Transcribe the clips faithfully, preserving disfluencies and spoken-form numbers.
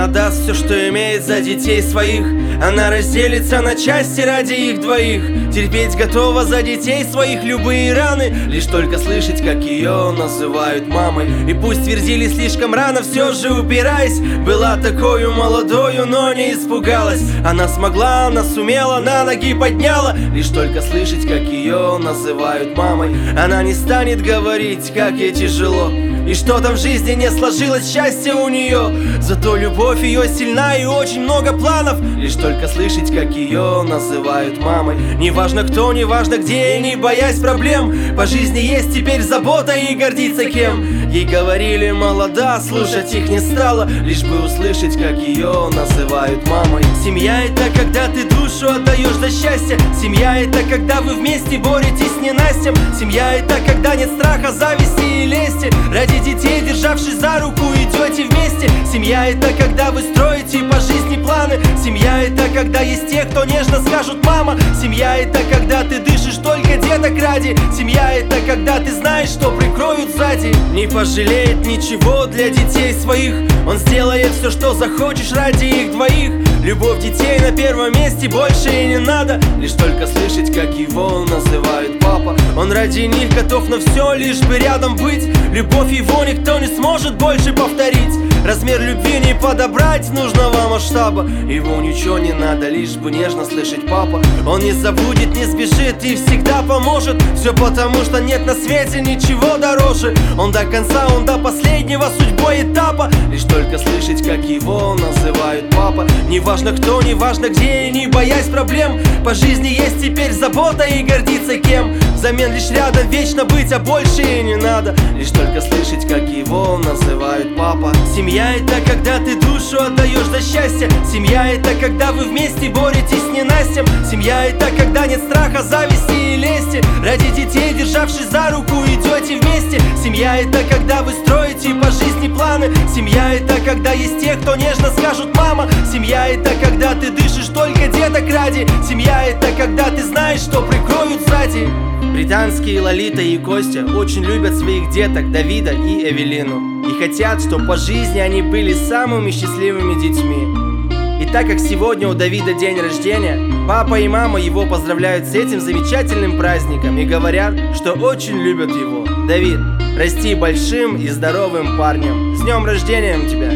отдаст все, что имеет, за детей своих. Она разделится на части ради их двоих. Терпеть готова за детей своих любые раны, лишь только слышать, как ее называют мамой. И пусть твердили слишком рано, все же упираясь, была такою молодою, но не испугалась. Она смогла, она сумела, на ноги подняла, лишь только слышать, как ее называют мамой. Она не станет говорить, как ей тяжело, и что там в жизни не сложилось счастье у нее. Зато любовь ее сильна и очень много планов, лишь только слышать, как ее называют мамой. Неважно кто, неважно где, и не боясь проблем, по жизни есть теперь забота и гордиться кем. Ей говорили молода, слушать их не стала, лишь бы услышать, как ее называют мамой. Семья — это когда ты душу отдаешь за счастье. Семья — это когда вы вместе боретесь с ненастьем. Семья — это когда нет страха, зависти и лести. Ради детей, державшись за руку, идете вместе. Семья — это когда вы строите по жизни планы. Семья — это когда есть те, кто нежно скажут мама. Семья — это когда ты дышишь только деток ради. Семья — это когда ты знаешь, что прикроют сзади. Не пожалеет ничего для детей своих. Он сделает все, что захочешь ради их двоих. Любовь детей на первом месте, больше и не надо, лишь только слышать, как его называют папа. Он ради них готов на все, лишь бы рядом быть. Любовь его никто не сможет больше повторить. Размер любви не подобрать нужного масштаба. Ему ничего не надо, лишь бы нежно слышать папа. Он не забудет, не сбежит и всегда поможет. Все потому, что нет на свете ничего дороже. Он до конца, он до последнего судьбой этапа, лишь только слышать, как его называют папа. Неважно кто, неважно где, и не боясь проблем, по жизни есть теперь забота и гордиться кем. Взамен лишь рядом вечно быть, а больше и не надо, лишь только слышать, как его называют папа. Семья — это когда ты душу отдаешь за счастье. Семья — это когда вы вместе боретесь с ненастьем. Семья — это когда нет страха, зависти и лести. Ради детей, державшись за руку, идете вместе. Семья — это когда вы строите по жизни планы. Семья — это когда есть те, кто нежно скажут мама. Семья — это когда ты дышишь только деток ради. Семья — это когда ты знаешь, что прикроют сзади. Британские Лолита и Костя очень любят своих деток Давида и Эвелину и хотят, чтобы по жизни они были самыми счастливыми детьми. И так как сегодня у Давида день рождения, папа и мама его поздравляют с этим замечательным праздником и говорят, что очень любят его. Давид, расти большим и здоровым парнем. С днем рождения тебя!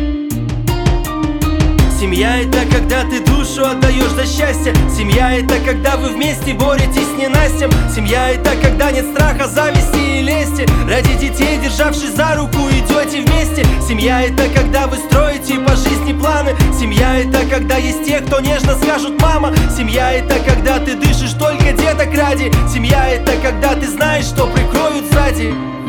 Семья — это когда ты душу отдаешь за счастье. Семья — это когда вы вместе боретесь с ненастьем. Семья — это когда нет страха, зависти и лести. Ради детей, державшись за руку, идете вместе. Семья — это когда вы строите по жизни планы. Семья — это когда есть те, кто нежно скажут мама. Семья — это когда ты дышишь только деток ради. Семья — это когда ты знаешь, что прикроют сзади.